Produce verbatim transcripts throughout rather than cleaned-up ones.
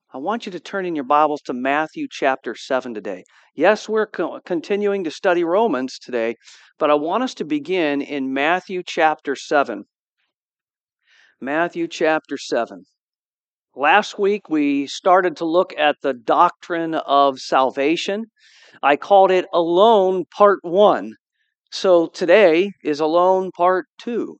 I want you to turn in your Bibles to Matthew chapter seven today. Yes, we're co- continuing to study Romans today, but I want us to begin in Matthew chapter seven. Matthew chapter seven. Last week we started to look at the doctrine of salvation. I called it Alone Part one. So today is Alone Part two.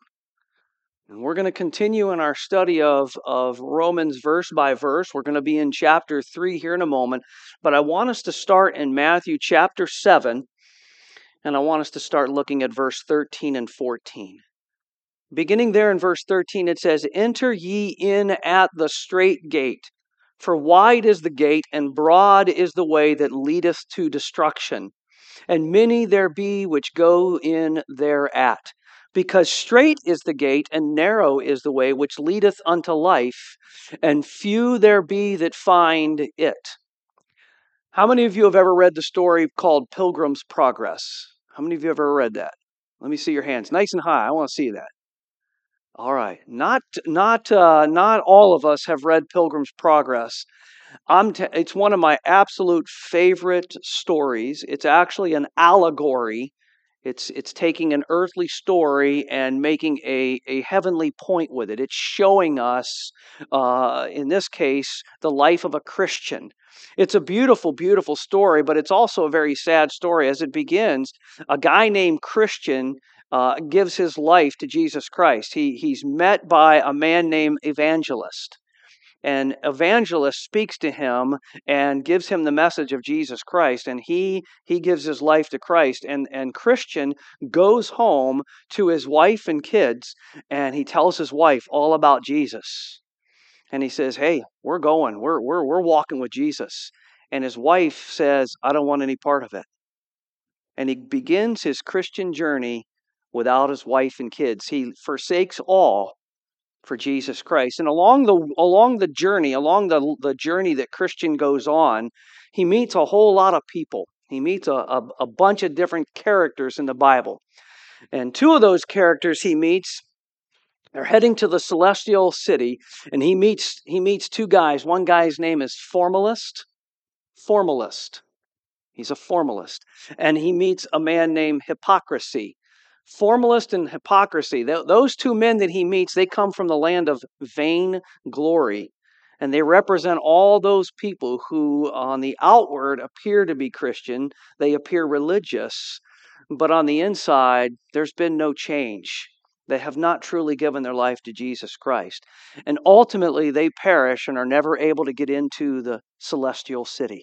And we're going to continue in our study of, of Romans verse by verse. We're going to be in chapter three here in a moment. But I want us to start in Matthew chapter seven. And I want us to start looking at verse thirteen and fourteen. Beginning there in verse thirteen, it says, "Enter ye in at the strait gate. For wide is the gate, and broad is the way that leadeth to destruction. And many there be which go in thereat. Because strait is the gate, and narrow is the way which leadeth unto life, and few there be that find it." How many of you have ever read the story called Pilgrim's Progress? How many of you have ever read that? Let me see your hands, nice and high. I want to see that. All right, not not uh, not all of us have read Pilgrim's Progress. I'm t- it's one of my absolute favorite stories. It's actually an allegory. It's it's taking an earthly story and making a, a heavenly point with it. It's showing us, uh, in this case, the life of a Christian. It's a beautiful, beautiful story, but it's also a very sad story. As it begins, a guy named Christian uh, gives his life to Jesus Christ. He he's met by a man named Evangelist. And Evangelist speaks to him and gives him the message of Jesus Christ, and he he gives his life to Christ. And and Christian goes home to his wife and kids, and he tells his wife all about Jesus. And he says, "Hey, we're going. We're we're we're walking with Jesus." And his wife says, "I don't want any part of it." And he begins his Christian journey without his wife and kids. He forsakes all for Jesus Christ. And along the along the journey, along the, the journey that Christian goes on, he meets a whole lot of people. He meets a, a, a bunch of different characters in the Bible. And two of those characters he meets, they're heading to the celestial city, and he meets he meets two guys. One guy's name is Formalist. Formalist. He's a formalist. And he meets a man named Hypocrisy. Formalist and hypocrisy, those two men that he meets, they come from the land of vain glory. And they represent all those people who on the outward appear to be Christian. They appear religious, but on the inside, there's been no change. They have not truly given their life to Jesus Christ. And ultimately, they perish and are never able to get into the celestial city.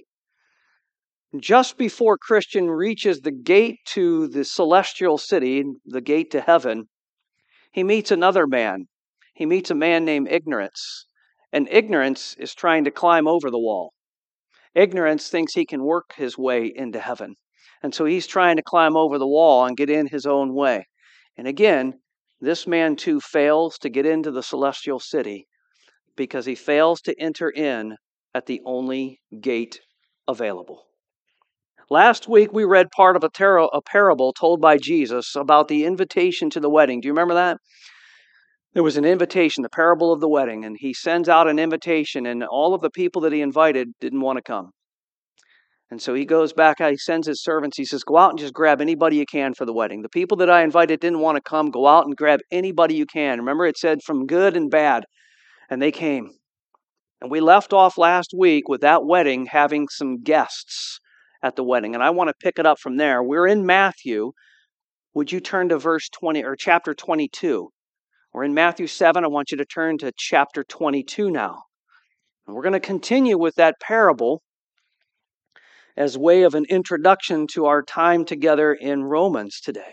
Just before Christian reaches the gate to the celestial city, the gate to heaven, he meets another man. He meets a man named Ignorance. And Ignorance is trying to climb over the wall. Ignorance thinks he can work his way into heaven. And so he's trying to climb over the wall and get in his own way. And again, this man too fails to get into the celestial city because he fails to enter in at the only gate available. Last week, we read part of a, tar- a parable told by Jesus about the invitation to the wedding. Do you remember that? There was an invitation, the parable of the wedding, and he sends out an invitation, and all of the people that he invited didn't want to come. And so he goes back, he sends his servants, he says, "Go out and just grab anybody you can for the wedding. The people that I invited didn't want to come. Go out and grab anybody you can." Remember, it said from good and bad, and they came. And we left off last week with that wedding having some guests at the wedding. And I want to pick it up from there. We're in Matthew. Would you turn to verse twenty or chapter twenty-two? We're in Matthew seven. I want you to turn to chapter twenty-two now. And we're going to continue with that parable as way of an introduction to our time together in Romans today.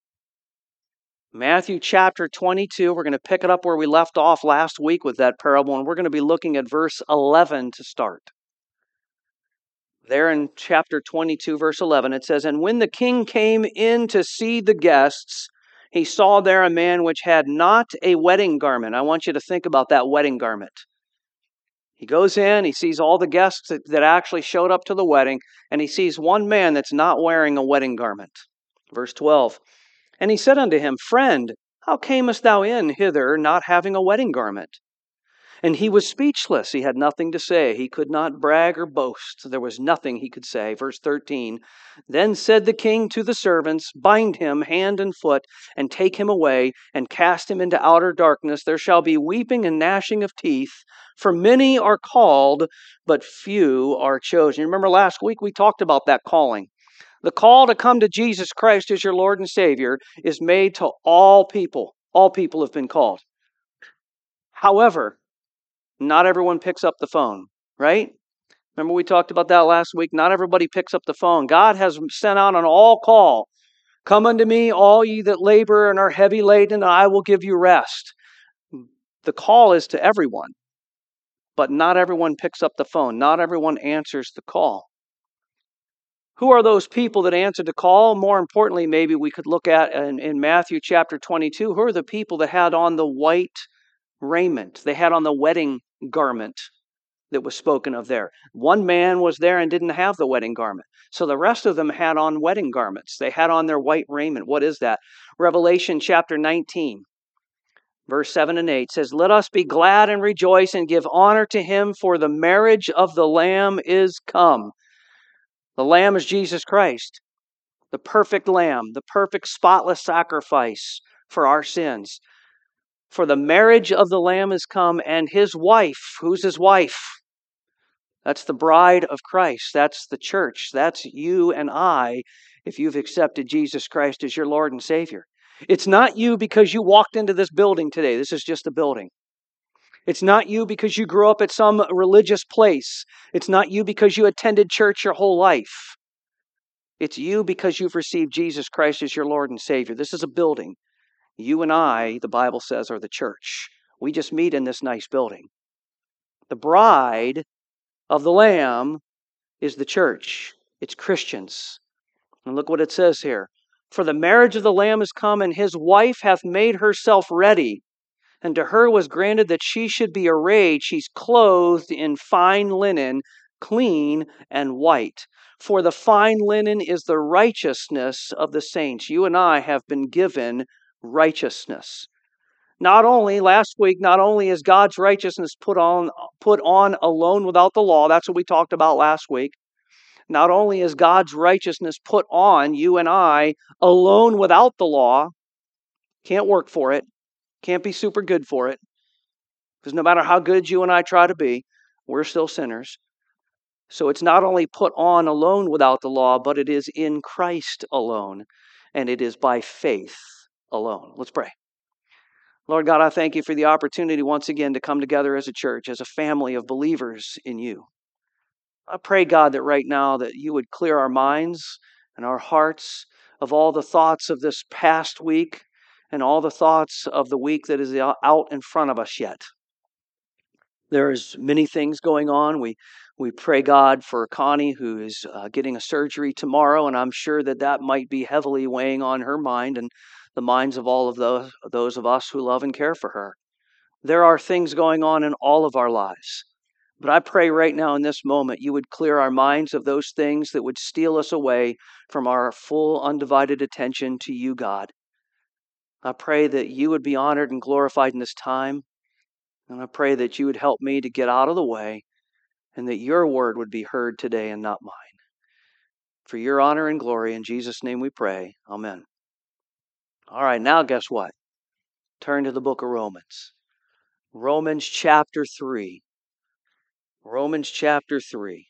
Matthew chapter twenty-two, we're going to pick it up where we left off last week with that parable, and we're going to be looking at verse eleven to start. There in chapter twenty-two, verse eleven, it says, "And when the king came in to see the guests, he saw there a man which had not a wedding garment." I want you to think about that wedding garment. He goes in, he sees all the guests that, that actually showed up to the wedding, and he sees one man that's not wearing a wedding garment. Verse twelve, "And he said unto him, Friend, how camest thou in hither not having a wedding garment? And he was speechless. He had nothing to say. He could not brag or boast. There was nothing he could say. Verse thirteen, then said the king to the servants, bind him hand and foot, and take him away, and cast him into outer darkness. There shall be weeping and gnashing of teeth, for many are called, but few are chosen. You remember last week we talked about that calling. The call to come to Jesus Christ as your Lord and Savior is made to all people. All people have been called. However, not everyone picks up the phone, right? Remember we talked about that last week? Not everybody picks up the phone. God has sent out an all call. Come unto me, all ye that labor and are heavy laden, and I will give you rest. The call is to everyone, but not everyone picks up the phone. Not everyone answers the call. Who are those people that answered the call? More importantly, maybe we could look at in, in Matthew chapter twenty-two, who are the people that had on the white raiment? They had on the wedding garment that was spoken of there. One man was there and didn't have the wedding garment. So the rest of them had on wedding garments. They had on their white raiment. What is that? Revelation chapter nineteen, verse seven and eight says, let us be glad and rejoice and give honor to him, for the marriage of the Lamb is come. The Lamb is Jesus Christ, the perfect Lamb, the perfect spotless sacrifice for our sins. For the marriage of the Lamb is come, and his wife, who's his wife? That's the bride of Christ. That's the church. That's you and I, if you've accepted Jesus Christ as your Lord and Savior. It's not you because you walked into this building today. This is just a building. It's not you because you grew up at some religious place. It's not you because you attended church your whole life. It's you because you've received Jesus Christ as your Lord and Savior. This is a building. You and I, the Bible says, are the church. We just meet in this nice building. The bride of the Lamb is the church. It's Christians. And look what it says here. For the marriage of the Lamb is come, and his wife hath made herself ready. And to her was granted that she should be arrayed. She's clothed in fine linen, clean and white. For the fine linen is the righteousness of the saints. You and I have been given righteousness. Not only, last week, not only is God's righteousness put on, put on alone without the law. That's what we talked about last week. Not only is God's righteousness put on you and I alone without the law. Can't work for it. Can't be super good for it. Because no matter how good you and I try to be, we're still sinners. So it's not only put on alone without the law, but it is in Christ alone. And it is by faith alone. Let's pray. Lord God, I thank you for the opportunity once again to come together as a church, as a family of believers in you. I pray, God, that right now that you would clear our minds and our hearts of all the thoughts of this past week and all the thoughts of the week that is out in front of us yet. There's many things going on. We we pray, God, for Connie, who is uh, getting a surgery tomorrow, and I'm sure that that might be heavily weighing on her mind and the minds of all of those, those of us who love and care for her. There are things going on in all of our lives. But I pray right now in this moment, you would clear our minds of those things that would steal us away from our full, undivided attention to you, God. I pray that you would be honored and glorified in this time. And I pray that you would help me to get out of the way and that your word would be heard today and not mine. For your honor and glory, in Jesus' name we pray. Amen. All right, now guess what? Turn to the book of Romans. Romans chapter three. Romans chapter three.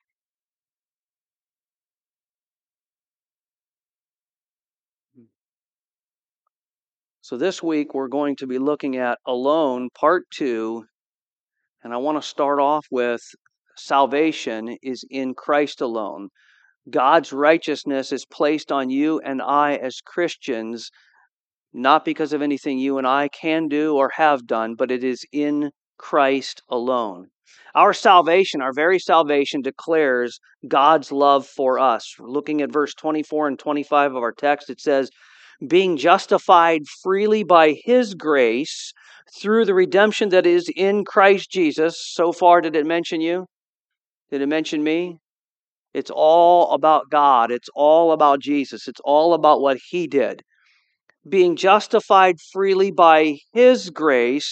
So this week we're going to be looking at Alone, part two. And I want to start off with salvation is in Christ alone. God's righteousness is placed on you and I as Christians, not because of anything you and I can do or have done, but it is in Christ alone. Our salvation, our very salvation, declares God's love for us. Looking at verse twenty-four and twenty-five of our text, it says, being justified freely by His grace through the redemption that is in Christ Jesus. So far, did it mention you? Did it mention me? It's all about God. It's all about Jesus. It's all about what He did. Being justified freely by His grace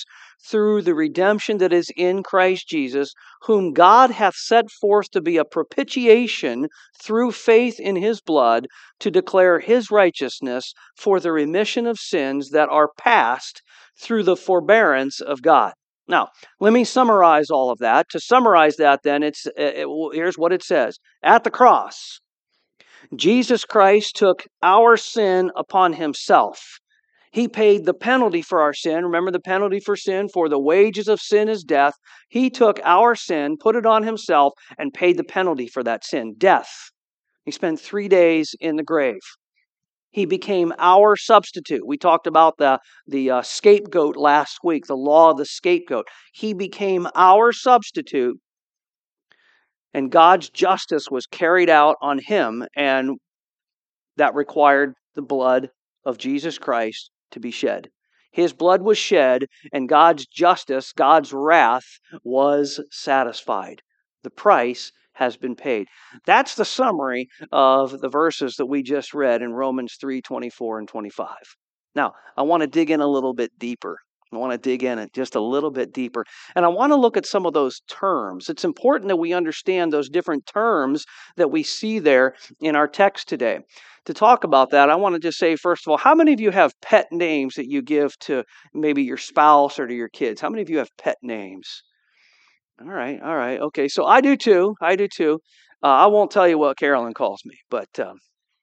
through the redemption that is in Christ Jesus, whom God hath set forth to be a propitiation through faith in his blood, to declare his righteousness for the remission of sins that are past through the forbearance of God. Now, let me summarize all of that. To summarize that, then, it's it, here's what it says. At the cross, Jesus Christ took our sin upon himself. He paid the penalty for our sin. Remember the penalty for sin? For the wages of sin is death. He took our sin, put it on himself, and paid the penalty for that sin, death. He spent three days in the grave. He became our substitute. We talked about the, the uh, scapegoat last week, the law of the scapegoat. He became our substitute, and God's justice was carried out on him, and that required the blood of Jesus Christ to be shed. His blood was shed, and God's justice, God's wrath, was satisfied. The price has been paid. That's the summary of the verses that we just read in Romans three, twenty-four and twenty-five. Now, I want to dig in a little bit deeper. I want to dig in it just a little bit deeper. And I want to look at some of those terms. It's important that we understand those different terms that we see there in our text today. To talk about that, I want to just say, first of all, how many of you have pet names that you give to maybe your spouse or to your kids? How many of you have pet names? All right, all right, okay. So I do too. I do too. Uh, I won't tell you what Carolyn calls me, but um,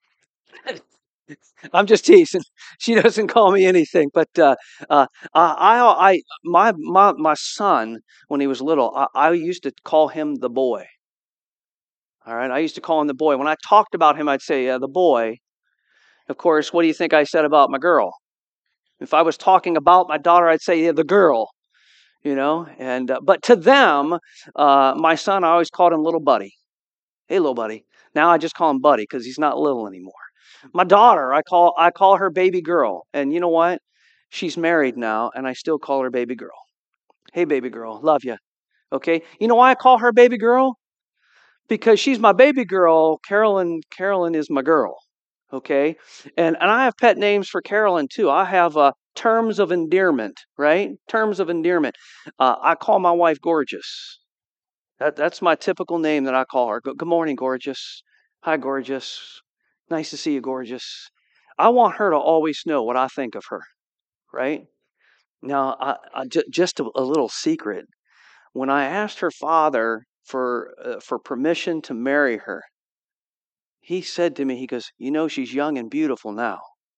I'm just teasing. She doesn't call me anything. But uh, uh, I, I, my, my, my son, when he was little, I, I used to call him the boy. All right, I used to call him the boy. When I talked about him, I'd say, yeah, the boy. Of course, what do you think I said about my girl? If I was talking about my daughter, I'd say, yeah, the girl. You know, and uh, but to them, uh, my son, I always called him little buddy. Hey, little buddy. Now I just call him buddy because he's not little anymore. My daughter, I call I call her baby girl, and you know what? She's married now, and I still call her baby girl. Hey, baby girl, love you. Okay, you know why I call her baby girl? Because she's my baby girl. Carolyn, Carolyn is my girl. Okay, and and I have pet names for Carolyn too. I have uh, terms of endearment, right? Terms of endearment. Uh, I call my wife Gorgeous. That that's my typical name that I call her. Good morning, Gorgeous. Hi, Gorgeous. Nice to see you, Gorgeous. I want her to always know what I think of her, right? Now, I, I, j- just a, a little secret. When I asked her father for uh, for permission to marry her, he said to me, he goes, you know, she's young and beautiful now.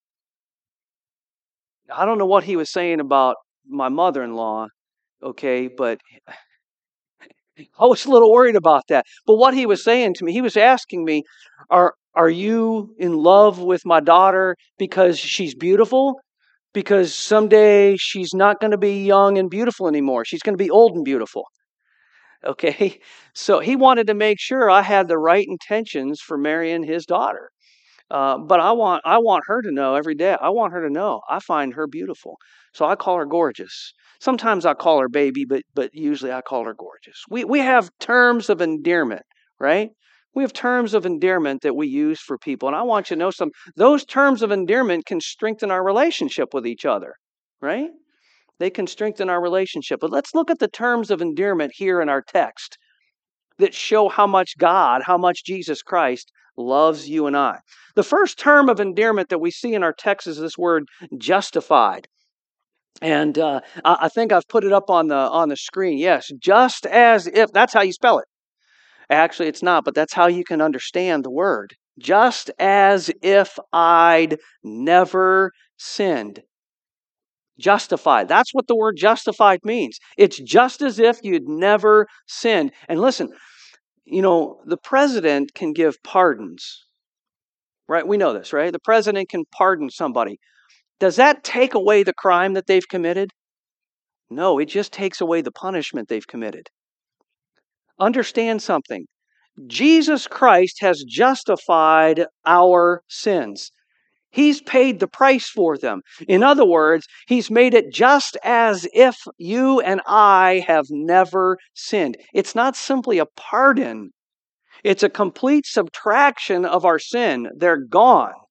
I don't know what he was saying about my mother-in-law, okay, but I was a little worried about that. But what he was saying to me, he was asking me, are are you in love with my daughter because she's beautiful? Because someday she's not going to be young and beautiful anymore. She's going to be old and beautiful. Okay, so he wanted to make sure I had the right intentions for marrying his daughter. Uh, but I want I want her to know every day. I want her to know I find her beautiful. So I call her Gorgeous. Sometimes I call her baby, but but usually I call her Gorgeous. We we have terms of endearment, right? We have terms of endearment that we use for people, and I want you to know some. Those terms of endearment can strengthen our relationship with each other, right? They can strengthen our relationship. But let's look at the terms of endearment here in our text that show how much God, how much Jesus Christ loves you and I. The first term of endearment that we see in our text is this word justified. And uh, I, I think I've put it up on the on the screen. Yes, just as if, that's how you spell it. Actually, it's not, but that's how you can understand the word. Just as if I'd never sinned. Justified. That's what the word justified means. It's just as if you'd never sinned. And listen, you know, the president can give pardons, right? We know this, right? The president can pardon somebody. Does that take away the crime that they've committed? No, it just takes away the punishment they've committed. Understand something. Jesus Christ has justified our sins. He's paid the price for them. In other words, He's made it just as if you and I have never sinned. It's not simply a pardon. It's a complete subtraction of our sin. They're gone.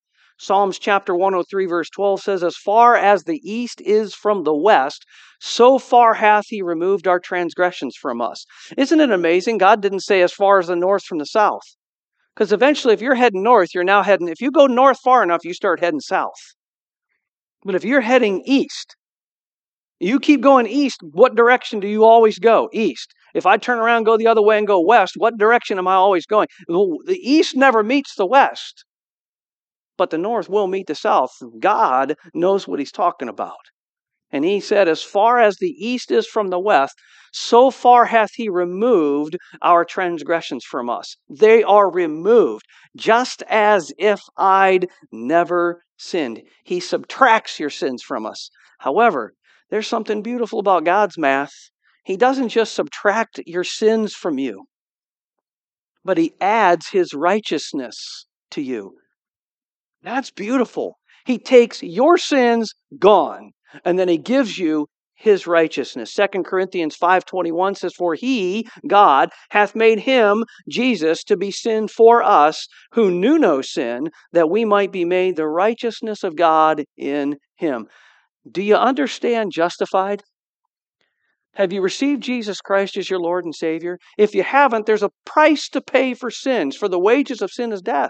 Psalms chapter one oh three verse twelve says, as far as the east is from the west, so far hath he removed our transgressions from us. Isn't it amazing? God didn't say as far as the north from the south. Because eventually if you're heading north, you're now heading, if you go north far enough, you start heading south. But if you're heading east, you keep going east, what direction do you always go? East. If I turn around, go the other way and go west, what direction am I always going? The east never meets the west, but the north will meet the south. God knows what he's talking about. And he said, as far as the east is from the west, so far hath he removed our transgressions from us. They are removed, just as if I'd never sinned. He subtracts your sins from us. However, there's something beautiful about God's math. He doesn't just subtract your sins from you, but he adds his righteousness to you. That's beautiful. He takes your sins, gone, and then he gives you his righteousness. Second Corinthians five twenty-one says, for he, God, hath made him, Jesus, to be sin for us, who knew no sin, that we might be made the righteousness of God in him. Do you understand justified? Have you received Jesus Christ as your Lord and Savior? If you haven't, there's a price to pay for sins, for the wages of sin is death.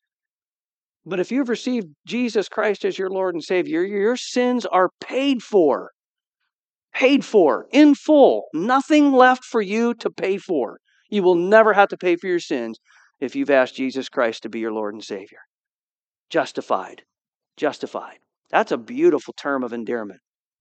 But if you've received Jesus Christ as your Lord and Savior, your sins are paid for. Paid for, in full. Nothing left for you to pay for. You will never have to pay for your sins if you've asked Jesus Christ to be your Lord and Savior. Justified. Justified. That's a beautiful term of endearment.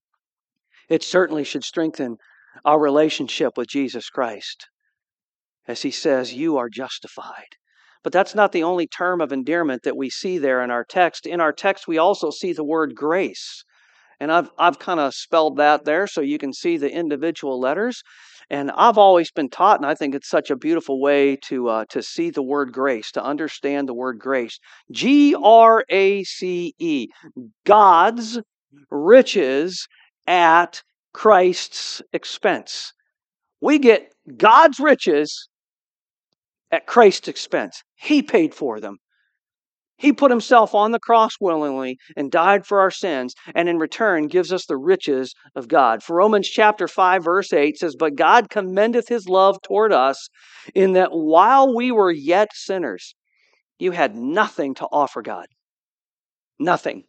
It certainly should strengthen our relationship with Jesus Christ. As he says, you are justified. But that's not the only term of endearment that we see there in our text. In our text, we also see the word grace. And I've I've kind of spelled that there so you can see the individual letters. And I've always been taught, and I think it's such a beautiful way to uh, to see the word grace, to understand the word grace. G R A C E. God's riches at Christ's expense. We get God's riches at Christ's expense. He paid for them. He put himself on the cross willingly and died for our sins, and in return gives us the riches of God. For Romans chapter five, verse eight says, but God commendeth his love toward us, in that while we were yet sinners, you had nothing to offer God. Nothing.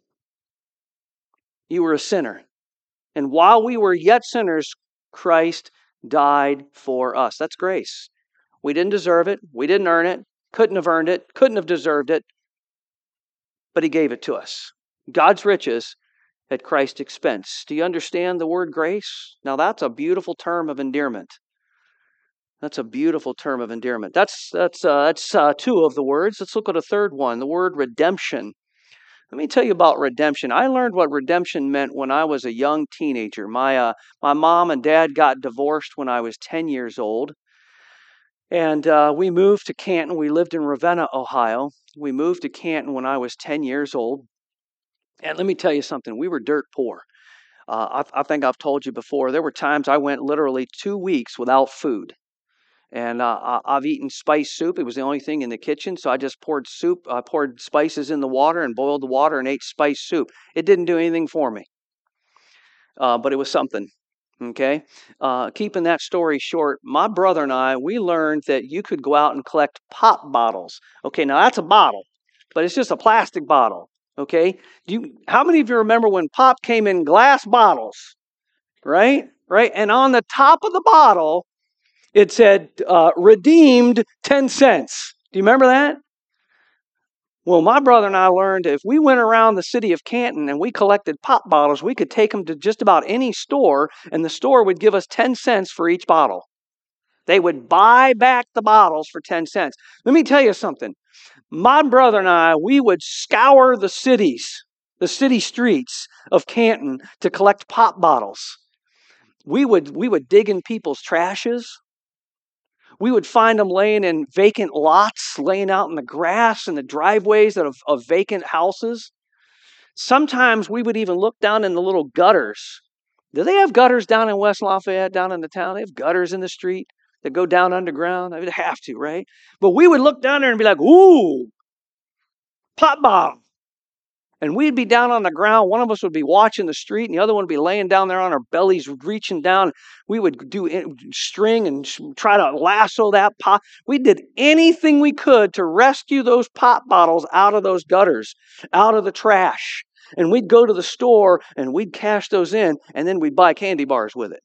You were a sinner. And while we were yet sinners, Christ died for us. That's grace. We didn't deserve it. We didn't earn it. Couldn't have earned it. Couldn't have deserved it. But he gave it to us. God's riches at Christ's expense. Do you understand the word grace? Now that's a beautiful term of endearment. That's a beautiful term of endearment. That's that's uh, that's uh, two of the words. Let's look at a third one, the word redemption. Let me tell you about redemption. I learned what redemption meant when I was a young teenager. My uh, my mom and dad got divorced when I was ten years old. And uh, we moved to Canton. We lived in Ravenna, Ohio. We moved to Canton when I was ten years old. And let me tell you something. We were dirt poor. Uh, I, I think I've told you before, there were times I went literally two weeks without food. And uh, I've eaten spice soup. It was the only thing in the kitchen. So I just poured soup, I poured spices in the water and boiled the water and ate spice soup. It didn't do anything for me. Uh, but it was something. Okay? Uh, keeping that story short, my brother and I, we learned that you could go out and collect pop bottles. Okay, now that's a bottle, but it's just a plastic bottle. Okay? Do you, how many of you remember when pop came in glass bottles? Right? Right? And on the top of the bottle, it said, uh, redeemed ten cents. Do you remember that? Well, my brother and I learned if we went around the city of Canton and we collected pop bottles, we could take them to just about any store, and the store would give us ten cents for each bottle. They would buy back the bottles for ten cents. Let me tell you something. My brother and I, we would scour the cities, the city streets of Canton to collect pop bottles. We would, we would dig in people's trashes. We would find them laying in vacant lots, laying out in the grass and the driveways of, of vacant houses. Sometimes we would even look down in the little gutters. Do they have gutters down in West Lafayette, down in the town? They have gutters in the street that go down underground. I mean, they have to, right? But we would look down there and be like, ooh, pop bottle. And we'd be down on the ground. One of us would be watching the street, and the other one would be laying down there on our bellies, reaching down. We would do string and try to lasso that pot. We did anything we could to rescue those pop bottles out of those gutters, out of the trash. And we'd go to the store, and we'd cash those in, and then we'd buy candy bars with it.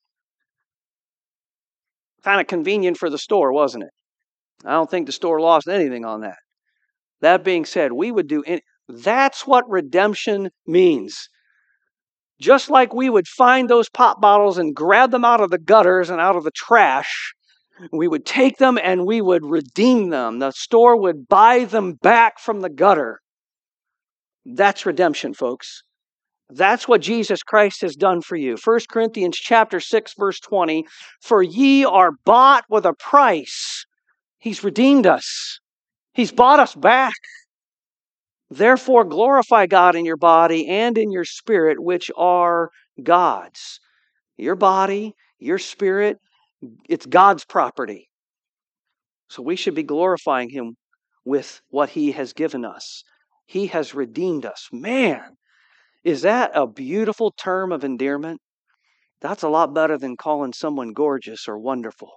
Kind of convenient for the store, wasn't it? I don't think the store lost anything on that. That being said, we would do any, that's what redemption means. Just like we would find those pop bottles and grab them out of the gutters and out of the trash, we would take them and we would redeem them. The store would buy them back from the gutter. That's redemption, folks. That's what Jesus Christ has done for you. First Corinthians chapter six, verse twenty, for ye are bought with a price. He's redeemed us. He's bought us back. Therefore, glorify God in your body and in your spirit, which are God's. Your body, your spirit, it's God's property. So we should be glorifying Him with what He has given us. He has redeemed us. Man, is that a beautiful term of endearment? That's a lot better than calling someone gorgeous or wonderful.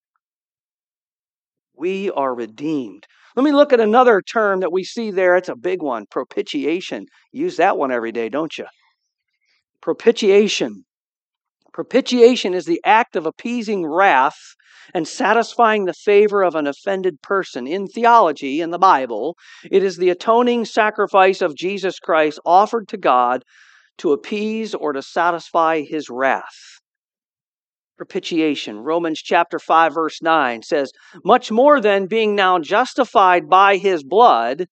We are redeemed. Let me look at another term that we see there. It's a big one, propitiation. Use that one every day, don't you? Propitiation. Propitiation is the act of appeasing wrath and satisfying the favor of an offended person. In theology, in the Bible, it is the atoning sacrifice of Jesus Christ offered to God to appease or to satisfy His wrath. Propitiation. Romans chapter five, verse nine says, much more than being now justified by His blood,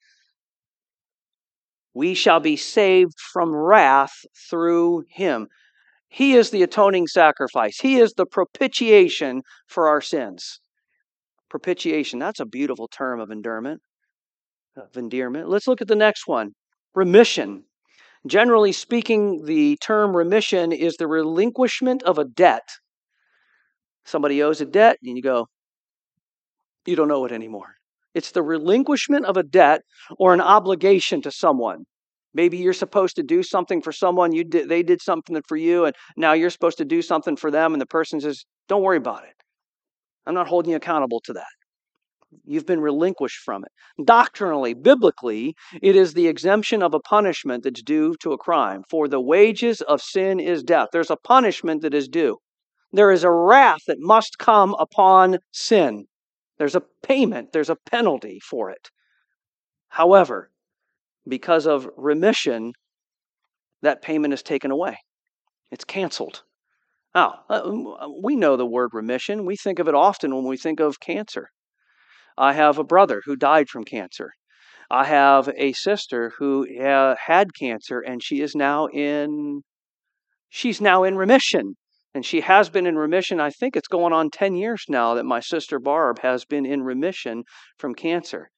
we shall be saved from wrath through Him. He is the atoning sacrifice. He is the propitiation for our sins. Propitiation, that's a beautiful term of endearment. Of endearment. Let's look at the next one. Remission. Generally speaking, the term remission is the relinquishment of a debt. Somebody owes a debt, and you go, you don't owe it anymore. It's the relinquishment of a debt or an obligation to someone. Maybe you're supposed to do something for someone, you did, they did something for you, and now you're supposed to do something for them, and the person says, don't worry about it. I'm not holding you accountable to that. You've been relinquished from it. Doctrinally, biblically, it is the exemption of a punishment that's due to a crime. For the wages of sin is death. There's a punishment that is due. There is a wrath that must come upon sin. There's a payment, there's a penalty for it. However, because of remission, that payment is taken away. It's canceled. Now, we know the word remission. We think of it often when we think of cancer. I have a brother who died from cancer. I have a sister who uh, had cancer, and she is now in, she's now in remission. And she has been in remission. I think it's going on ten years now that my sister Barb has been in remission from cancer.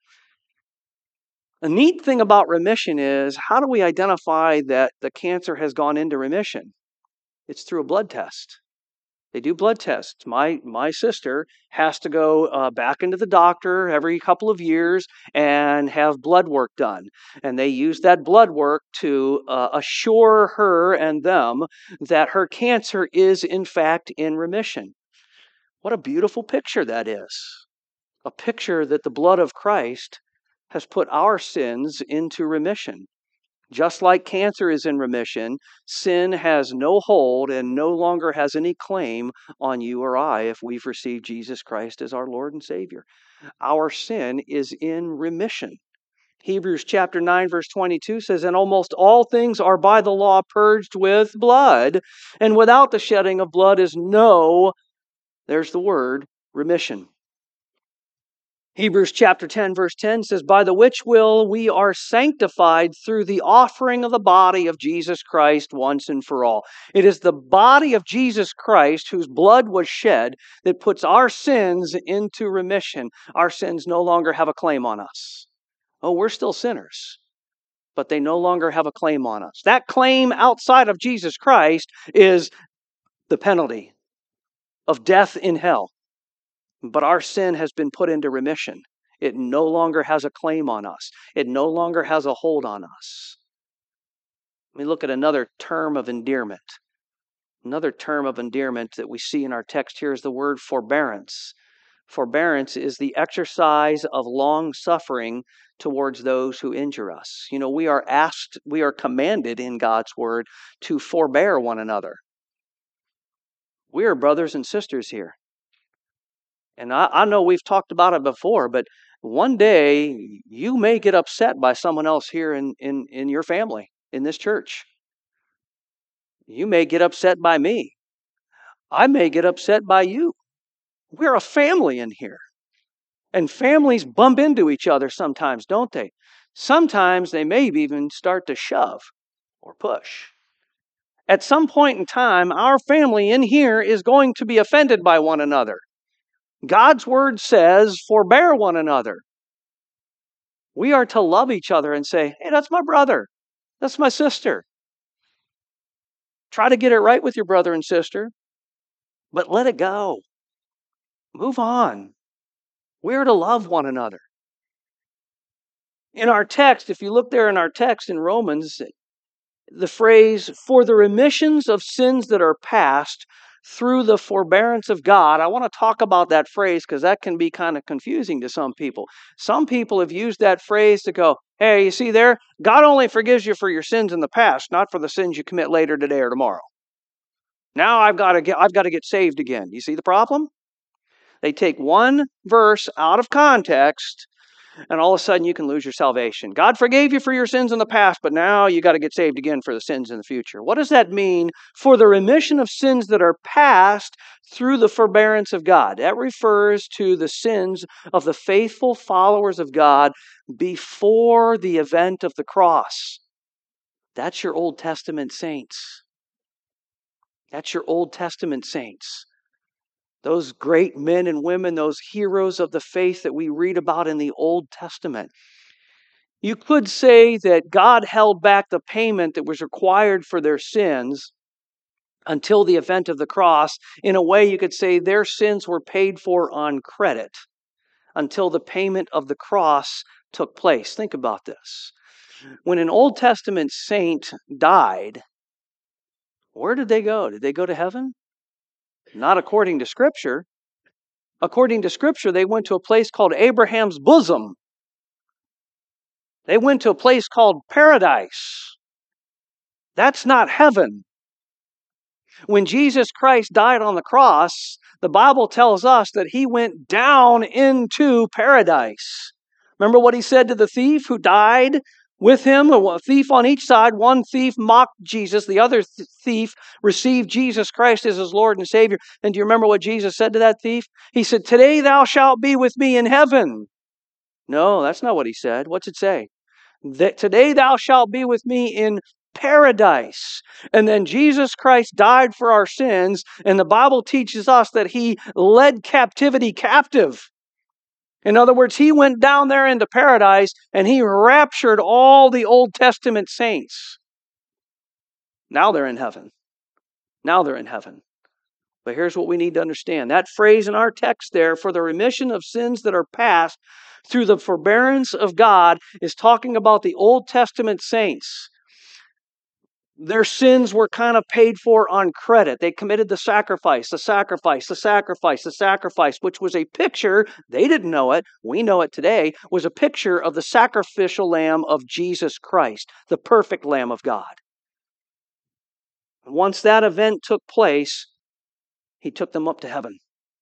A neat thing about remission is, how do we identify that the cancer has gone into remission? It's through a blood test. They do blood tests. My my sister has to go uh, back into the doctor every couple of years and have blood work done. And they use that blood work to uh, assure her and them that her cancer is in fact in remission. What a beautiful picture that is. A picture that the blood of Christ has put our sins into remission. Just like cancer is in remission, sin has no hold and no longer has any claim on you or I if we've received Jesus Christ as our Lord and Savior. Our sin is in remission. Hebrews chapter nine, verse twenty-two says, and almost all things are by the law purged with blood, and without the shedding of blood is no, there's the word, remission. Hebrews chapter ten, verse ten says, by the which will we are sanctified through the offering of the body of Jesus Christ once and for all. It is the body of Jesus Christ whose blood was shed that puts our sins into remission. Our sins no longer have a claim on us. Oh, we're still sinners, but they no longer have a claim on us. That claim outside of Jesus Christ is the penalty of death in hell. But our sin has been put into remission. It no longer has a claim on us. It no longer has a hold on us. Let me look at another term of endearment. Another term of endearment that we see in our text here is the word forbearance. Forbearance is the exercise of long suffering towards those who injure us. You know, we are asked, we are commanded in God's word to forbear one another. We are brothers and sisters here. And I, I know we've talked about it before, but one day you may get upset by someone else here in, in, in your family, in this church. You may get upset by me. I may get upset by you. We're a family in here. And families bump into each other sometimes, don't they? Sometimes they may even start to shove or push. At some point in time, our family in here is going to be offended by one another. God's word says, forbear one another. We are to love each other and say, hey, that's my brother. That's my sister. Try to get it right with your brother and sister, but let it go. Move on. We're to love one another. In our text, if you look there in our text in Romans, the phrase, for the remissions of sins that are past through the forbearance of God, I want to talk about that phrase because that can be kind of confusing to some people. Some people have used that phrase to go, hey, you see there, God only forgives you for your sins in the past, not for the sins you commit later today or tomorrow. Now I've got to get, I've got to get saved again. You see the problem? They take one verse out of context, and all of a sudden you can lose your salvation. God forgave you for your sins in the past, but now you got to get saved again for the sins in the future. What does that mean? For the remission of sins that are past through the forbearance of God. That refers to the sins of the faithful followers of God before the event of the cross. That's your Old Testament saints. That's your Old Testament saints. Those great men and women, those heroes of the faith that we read about in the Old Testament. You could say that God held back the payment that was required for their sins until the event of the cross. In a way, you could say their sins were paid for on credit until the payment of the cross took place. Think about this. When an Old Testament saint died, where did they go? Did they go to heaven? Not according to Scripture. According to Scripture, they went to a place called Abraham's bosom. They went to a place called paradise. That's not heaven. When Jesus Christ died on the cross, the Bible tells us that He went down into paradise. Remember what He said to the thief who died with Him? A thief on each side. One thief mocked Jesus. The other th- thief received Jesus Christ as his Lord and Savior. And do you remember what Jesus said to that thief? He said, today thou shalt be with me in heaven. No, that's not what He said. What's it say? That today thou shalt be with me in paradise. And then Jesus Christ died for our sins, and the Bible teaches us that He led captivity captive. In other words, He went down there into paradise and He raptured all the Old Testament saints. Now they're in heaven. Now they're in heaven. But here's what we need to understand. That phrase in our text there, for the remission of sins that are past through the forbearance of God, is talking about the Old Testament saints. Their sins were kind of paid for on credit. They committed the sacrifice, the sacrifice, the sacrifice, the sacrifice, which was a picture, they didn't know it, we know it today, was a picture of the sacrificial lamb of Jesus Christ, the perfect Lamb of God. Once that event took place, He took them up to heaven.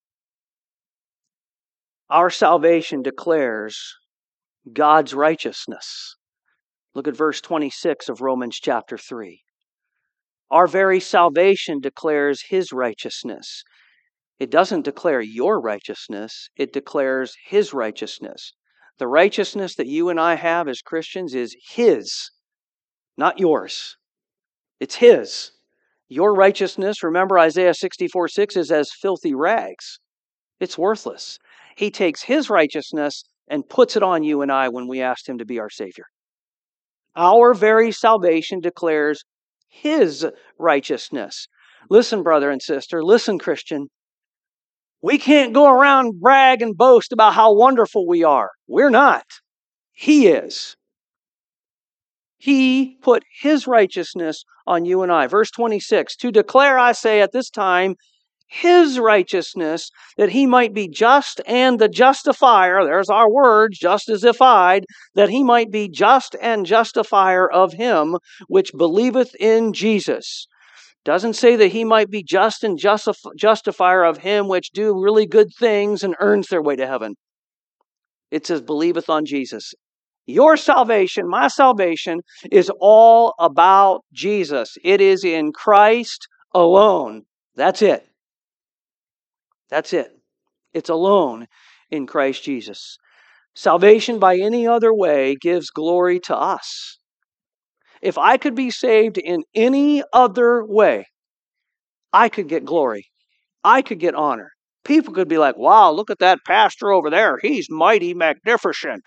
Our salvation declares God's righteousness. Look at verse twenty-six of Romans chapter three. Our very salvation declares His righteousness. It doesn't declare your righteousness, it declares His righteousness. The righteousness that you and I have as Christians is His, not yours. It's His. Your righteousness, remember Isaiah sixty-four six, is as filthy rags. It's worthless. He takes His righteousness and puts it on you and I when we asked Him to be our Savior. Our very salvation declares His righteousness. Listen, brother and sister, listen, Christian. We can't go around and brag and boast about how wonderful we are. We're not. He is. He put His righteousness on you and I. Verse twenty-six, to declare, I say, at this time, His righteousness, that He might be just and the justifier, there's our word, justified, that He might be just and justifier of him which believeth in Jesus. Doesn't say that He might be just and justif- justifier of him which do really good things and earns their way to heaven. It says believeth on Jesus. Your salvation, my salvation, is all about Jesus. It is in Christ alone. That's it. That's it. It's alone in Christ Jesus. Salvation by any other way gives glory to us. If I could be saved in any other way, I could get glory. I could get honor. People could be like, wow, look at that pastor over there. He's mighty magnificent.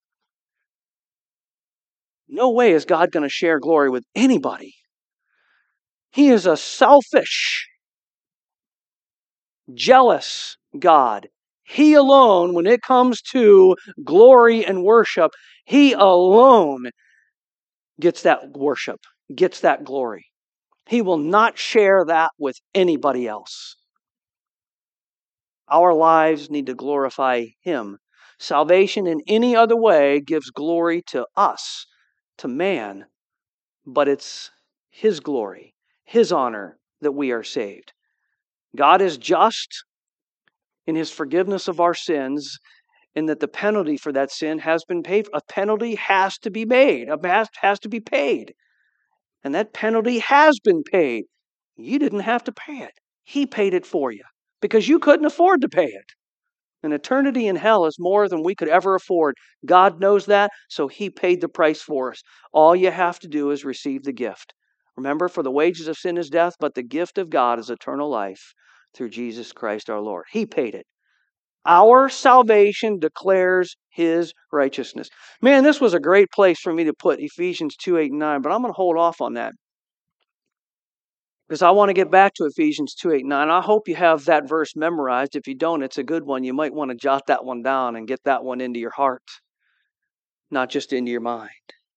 No way is God going to share glory with anybody. He is a selfish, jealous God. He alone, when it comes to glory and worship, He alone gets that worship, gets that glory. He will not share that with anybody else. Our lives need to glorify Him. Salvation in any other way gives glory to us, to man, but it's His glory, His honor that we are saved. God is just in His forgiveness of our sins, in that the penalty for that sin has been paid. A penalty has to be made. A has, has to be paid. And that penalty has been paid. You didn't have to pay it. He paid it for you because you couldn't afford to pay it. An eternity in hell is more than we could ever afford. God knows that, so He paid the price for us. All you have to do is receive the gift. Remember, for the wages of sin is death, but the gift of God is eternal life through Jesus Christ our Lord. He paid it. Our salvation declares His righteousness. Man, this was a great place for me to put Ephesians two, eight, and nine, but I'm going to hold off on that, because I want to get back to Ephesians two, eight, and nine. I hope you have that verse memorized. If you don't, it's a good one. You might want to jot that one down and get that one into your heart, not just into your mind.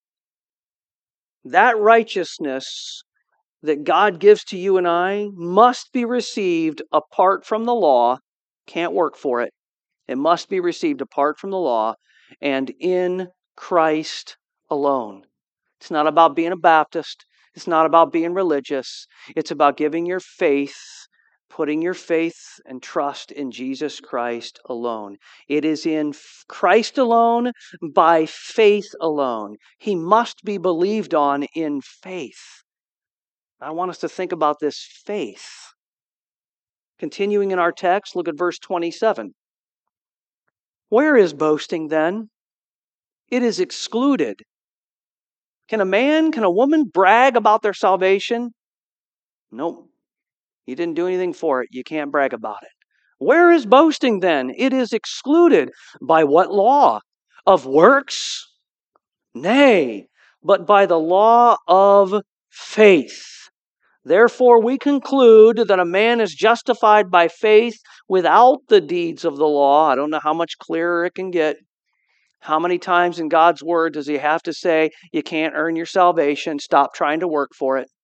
That righteousness that God gives to you and I must be received apart from the law. Can't work for it. It must be received apart from the law and in Christ alone. It's not about being a Baptist. It's not about being religious. It's about giving your faith, putting your faith and trust in Jesus Christ alone. It is in Christ alone, by faith alone. He must be believed on in faith. I want us to think about this faith. Continuing in our text, look at verse twenty-seven. Where is boasting then? It is excluded. Can a man, can a woman brag about their salvation? Nope. You didn't do anything for it. You can't brag about it. Where is boasting then? It is excluded. By what law? Of works? Nay, but by the law of faith. Therefore we conclude that a man is justified by faith without the deeds of the law. I don't know how much clearer it can get. How many times in God's Word does He have to say, you can't earn your salvation, stop trying to work for it?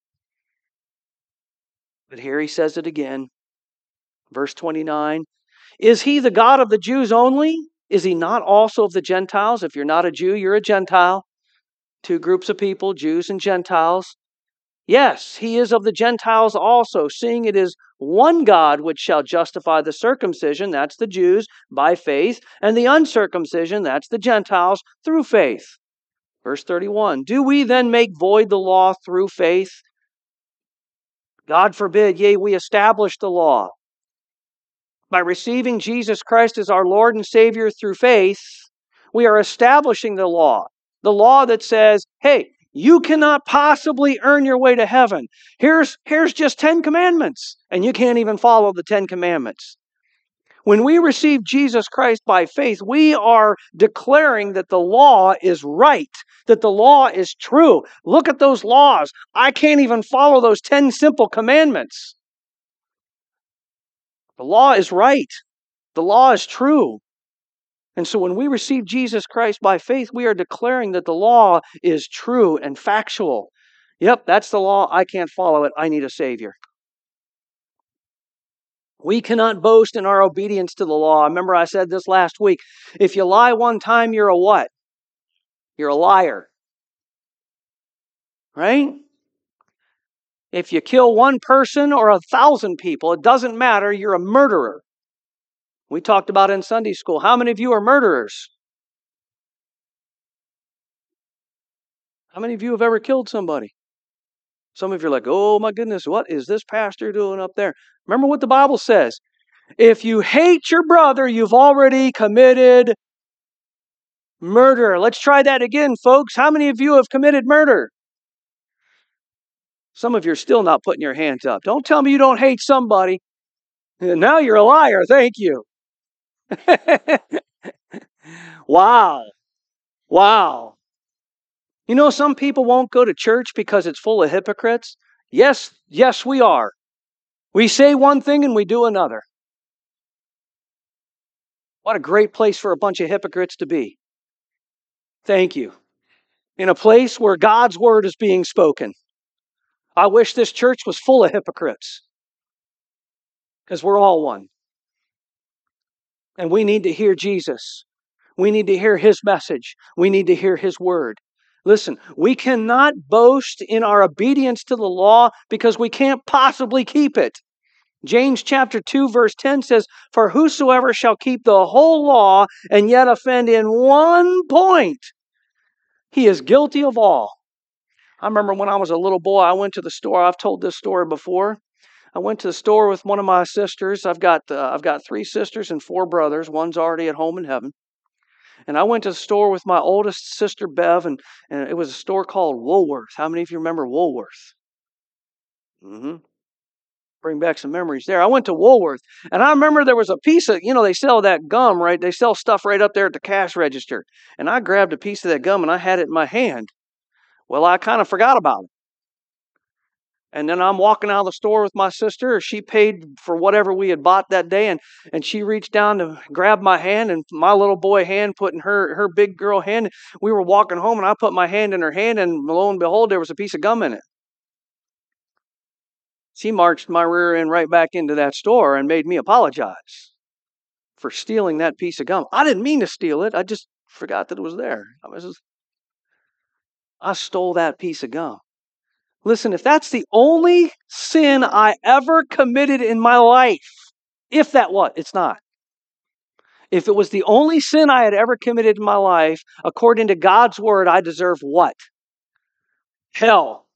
But here He says it again. Verse twenty-nine, is He the God of the Jews only? Is He not also of the Gentiles? If you're not a Jew, you're a Gentile. Two groups of people, Jews and Gentiles. Yes, He is of the Gentiles also, seeing it is one God which shall justify the circumcision, that's the Jews, by faith, and the uncircumcision, that's the Gentiles, through faith. Verse thirty-one, do we then make void the law through faith? God forbid, yea, we establish the law. By receiving Jesus Christ as our Lord and Savior through faith, we are establishing the law. The law that says, hey, you cannot possibly earn your way to heaven. Here's, here's just Ten Commandments, and you can't even follow the Ten Commandments. When we receive Jesus Christ by faith, we are declaring that the law is right, that the law is true. Look at those laws. I can't even follow those ten simple commandments. The law is right. The law is true. And so when we receive Jesus Christ by faith, we are declaring that the law is true and factual. Yep, that's the law. I can't follow it. I need a Savior. We cannot boast in our obedience to the law. Remember I said this last week. If you lie one time, you're a what? You're a liar. Right? If you kill one person or a thousand people, it doesn't matter. You're a murderer. We talked about in Sunday school. How many of you are murderers? How many of you have ever killed somebody? Some of you are like, oh my goodness, what is this pastor doing up there? Remember what the Bible says. If you hate your brother, you've already committed murder. Let's try that again, folks. How many of you have committed murder? Some of you are still not putting your hands up. Don't tell me you don't hate somebody. Now you're a liar. Thank you. Wow. Wow. You know, some people won't go to church because it's full of hypocrites. Yes, yes, we are. We say one thing and we do another. What a great place for a bunch of hypocrites to be. Thank you. In a place where God's word is being spoken. I wish this church was full of hypocrites. Because we're all one. And we need to hear Jesus. We need to hear His message. We need to hear His word. Listen, we cannot boast in our obedience to the law because we can't possibly keep it. James chapter two verse ten says, for whosoever shall keep the whole law and yet offend in one point, he is guilty of all. I remember when I was a little boy, I went to the store. I've told this story before. I went to the store with one of my sisters. I've got uh, I've got three sisters and four brothers. One's already at home in heaven. And I went to the store with my oldest sister, Bev, and, and it was a store called Woolworth. How many of you remember Woolworth? Mm-hmm. Bring back some memories there. I went to Woolworth, and I remember there was a piece of, you know, they sell that gum, right? They sell stuff right up there at the cash register. And I grabbed a piece of that gum, and I had it in my hand. Well, I kind of forgot about it. And then I'm walking out of the store with my sister. She paid for whatever we had bought that day, and, and she reached down to grab my hand, and my little boy hand put in her, her big girl hand. We were walking home, and I put my hand in her hand, and lo and behold, there was a piece of gum in it. She marched my rear end right back into that store and made me apologize for stealing that piece of gum. I didn't mean to steal it. I just forgot that it was there. I was just, I stole that piece of gum. Listen, if that's the only sin I ever committed in my life, if that was, it's not. If it was the only sin I had ever committed in my life, according to God's word, I deserve what? Hell.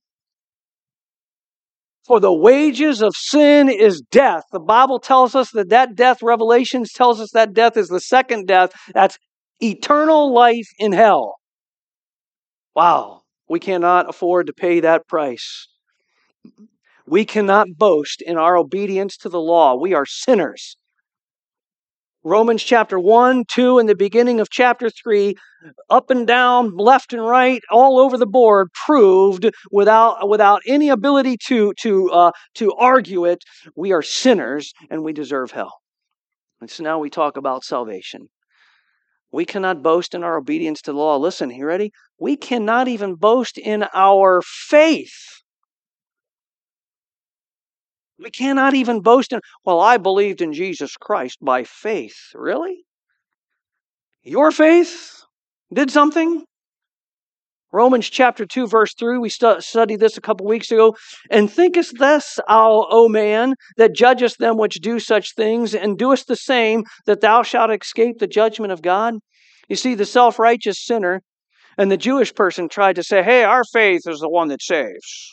For the wages of sin is death. The Bible tells us that that death, Revelations tells us that death is the second death. That's eternal life in hell. Wow. We cannot afford to pay that price. We cannot boast in our obedience to the law. We are sinners. Romans chapter one, two, and the beginning of chapter three, up and down, left and right, all over the board, proved without, without any ability to, to, uh, to argue it, we are sinners and we deserve hell. And so now we talk about salvation. We cannot boast in our obedience to the law. Listen, you ready? We cannot even boast in our faith. We cannot even boast in, well, I believed in Jesus Christ by faith. Really? Your faith did something? Romans chapter two, verse three, we stu- studied this a couple weeks ago. And thinkest thus, O man, that judgest them which do such things, and doest the same, that thou shalt escape the judgment of God? You see, the self-righteous sinner and the Jewish person tried to say, hey, our faith is the one that saves.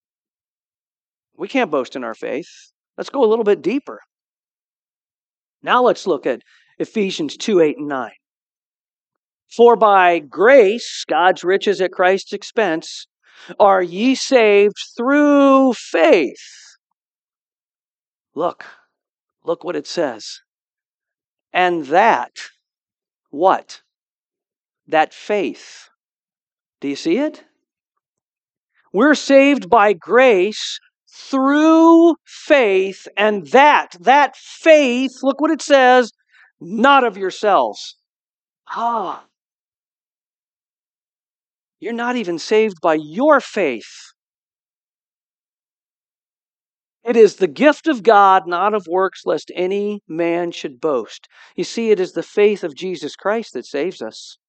We can't boast in our faith. Let's go a little bit deeper. Now let's look at Ephesians two, eight, and nine. For by grace, God's riches at Christ's expense, are ye saved through faith. Look, look what it says. And that, what? That faith. Do you see it? We're saved by grace through faith, and that, that faith, look what it says, not of yourselves. Ah, you're not even saved by your faith. It is the gift of God, not of works, lest any man should boast. You see, it is the faith of Jesus Christ that saves us.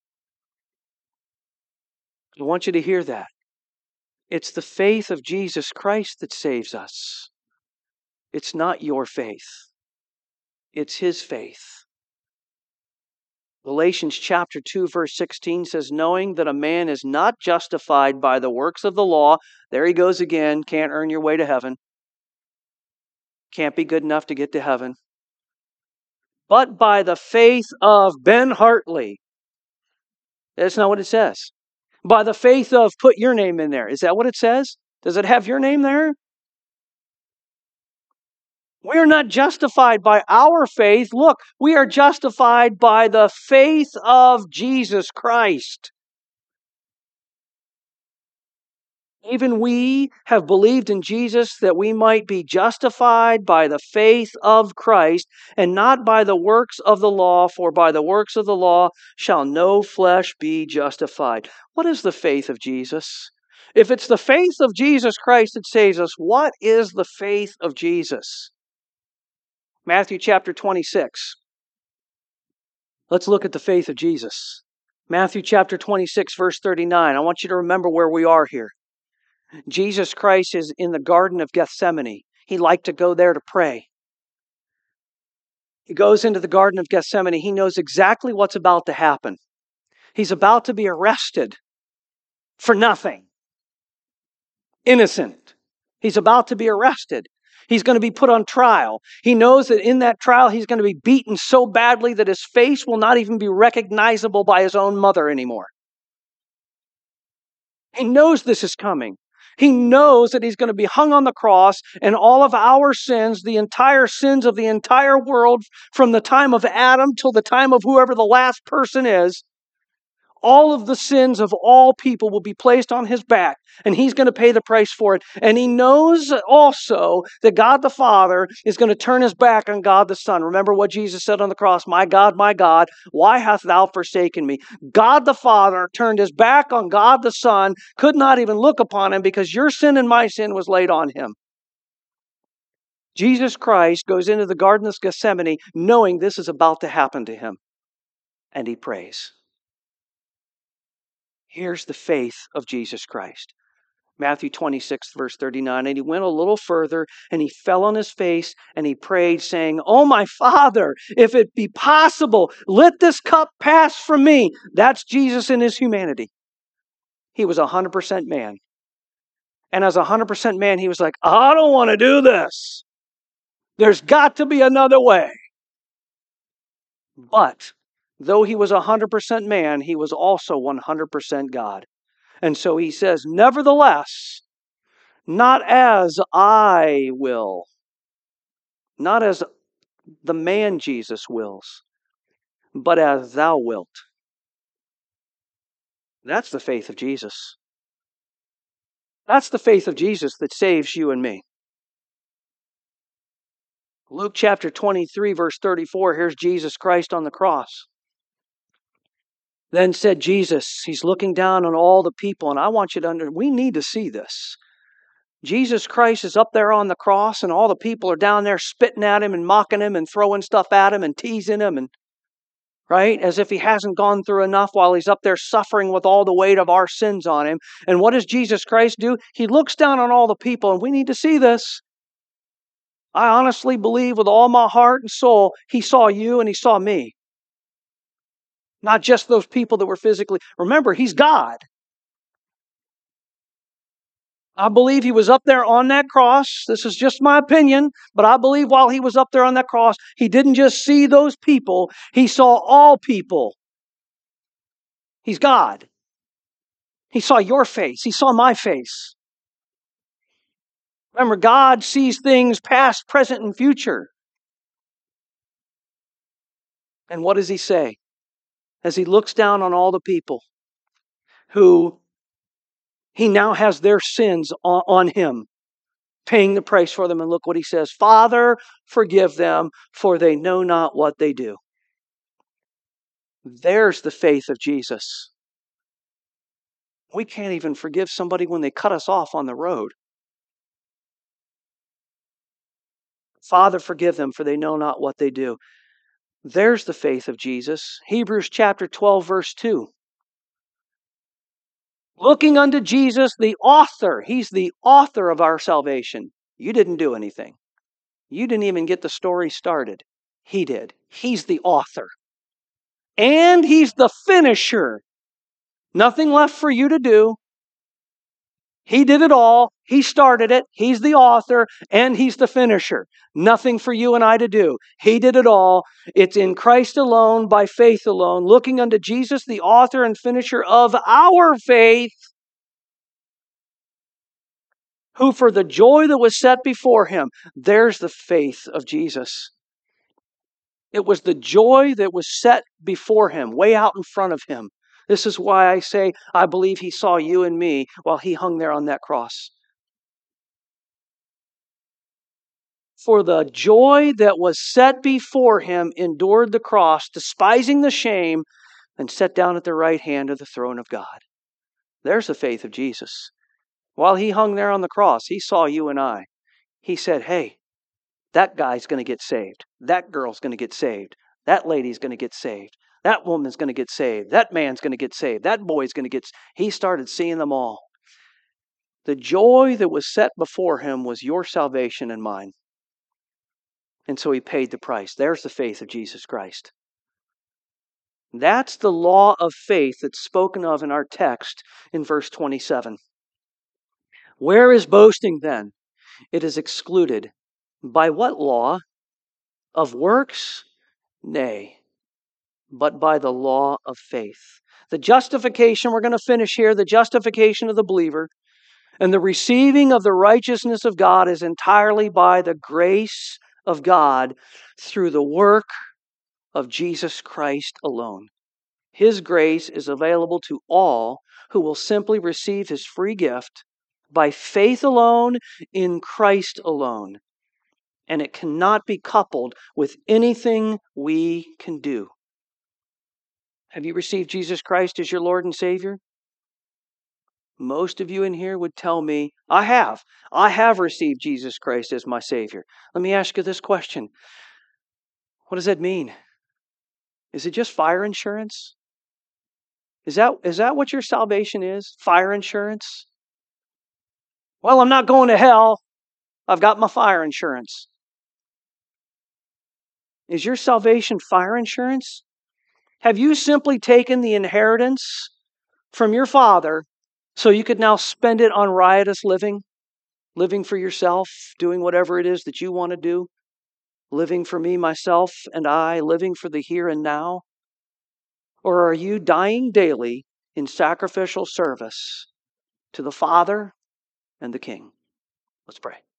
I want you to hear that. It's the faith of Jesus Christ that saves us. It's not your faith. It's His faith. Galatians chapter two, verse sixteen says, knowing that a man is not justified by the works of the law. There he goes again. Can't earn your way to heaven. Can't be good enough to get to heaven. But by the faith of Ben Hartley. That's not what it says. By the faith of, put your name in there. Is that what it says? Does it have your name there? We are not justified by our faith. Look, we are justified by the faith of Jesus Christ. Even we have believed in Jesus that we might be justified by the faith of Christ and not by the works of the law, for by the works of the law shall no flesh be justified. What is the faith of Jesus? If it's the faith of Jesus Christ that saves us, what is the faith of Jesus? Matthew chapter twenty-six. Let's look at the faith of Jesus. Matthew chapter twenty-six, verse thirty-nine. I want you to remember where we are here. Jesus Christ is in the Garden of Gethsemane. He liked to go there to pray. He goes into the Garden of Gethsemane. He knows exactly what's about to happen. He's about to be arrested for nothing. Innocent. He's about to be arrested. He's going to be put on trial. He knows that in that trial he's going to be beaten so badly that his face will not even be recognizable by his own mother anymore. He knows this is coming. He knows that he's going to be hung on the cross, and all of our sins, the entire sins of the entire world, from the time of Adam till the time of whoever the last person is, all of the sins of all people will be placed on his back, and he's going to pay the price for it. And he knows also that God the Father is going to turn his back on God the Son. Remember what Jesus said on the cross, my God, my God, why hast thou forsaken me? God the Father turned his back on God the Son, could not even look upon him because your sin and my sin was laid on him. Jesus Christ goes into the Garden of Gethsemane knowing this is about to happen to him, and he prays. Here's the faith of Jesus Christ. Matthew twenty-six, verse thirty-nine. And he went a little further, and he fell on his face, and he prayed, saying, oh, my Father, if it be possible, let this cup pass from me. That's Jesus in his humanity. He was one hundred percent man. And as a one hundred percent man, he was like, I don't want to do this. There's got to be another way. But though he was one hundred percent man, he was also one hundred percent God. And so he says, nevertheless, not as I will, not as the man Jesus wills, but as thou wilt. That's the faith of Jesus. That's the faith of Jesus that saves you and me. Luke chapter twenty-three, verse thirty-four, here's Jesus Christ on the cross. Then said Jesus, he's looking down on all the people, and I want you to understand, we need to see this. Jesus Christ is up there on the cross, and all the people are down there spitting at him and mocking him and throwing stuff at him and teasing him, and right? As if he hasn't gone through enough while he's up there suffering with all the weight of our sins on him. And what does Jesus Christ do? He looks down on all the people, and we need to see this. I honestly believe with all my heart and soul, he saw you and he saw me. Not just those people that were physically. Remember, he's God. I believe he was up there on that cross. This is just my opinion, but I believe while he was up there on that cross, he didn't just see those people, he saw all people. He's God. He saw your face. He saw my face. Remember, God sees things past, present, and future. And what does he say? As he looks down on all the people who he now has their sins on, on him, paying the price for them. And look what he says, Father, forgive them, for they know not what they do. There's the faith of Jesus. We can't even forgive somebody when they cut us off on the road. Father, forgive them, for they know not what they do. There's the faith of Jesus. Hebrews chapter twelve, verse two. Looking unto Jesus, the author. He's the author of our salvation. You didn't do anything. You didn't even get the story started. He did. He's the author. And He's the finisher. Nothing left for you to do. He did it all. He started it. He's the author and He's the finisher. Nothing for you and I to do. He did it all. It's in Christ alone, by faith alone, looking unto Jesus, the author and finisher of our faith, who for the joy that was set before Him, there's the faith of Jesus. It was the joy that was set before Him, way out in front of Him. This is why I say I believe He saw you and me while He hung there on that cross. For the joy that was set before Him endured the cross, despising the shame, and sat down at the right hand of the throne of God. There's the faith of Jesus. While He hung there on the cross, He saw you and I. He said, hey, that guy's going to get saved. That girl's going to get saved. That lady's going to get saved. That woman's going to get saved. That man's going to get saved. That boy's going to get saved. He started seeing them all. The joy that was set before Him was your salvation and mine. And so He paid the price. There's the faith of Jesus Christ. That's the law of faith that's spoken of in our text in verse twenty-seven. Where is boasting then? It is excluded. By what law? Of works? Nay, but by the law of faith. The justification, we're going to finish here, the justification of the believer and the receiving of the righteousness of God is entirely by the grace of God through the work of Jesus Christ alone. His grace is available to all who will simply receive His free gift by faith alone in Christ alone. And it cannot be coupled with anything we can do. Have you received Jesus Christ as your Lord and Savior? Most of you in here would tell me, I have. I have received Jesus Christ as my Savior. Let me ask you this question. What does that mean? Is it just fire insurance? Is that, is that what your salvation is? Fire insurance? Well, I'm not going to hell. I've got my fire insurance. Is your salvation fire insurance? Have you simply taken the inheritance from your father so you could now spend it on riotous living? Living for yourself, doing whatever it is that you want to do? Living for me, myself, and I, living for the here and now? Or are you dying daily in sacrificial service to the Father and the King? Let's pray.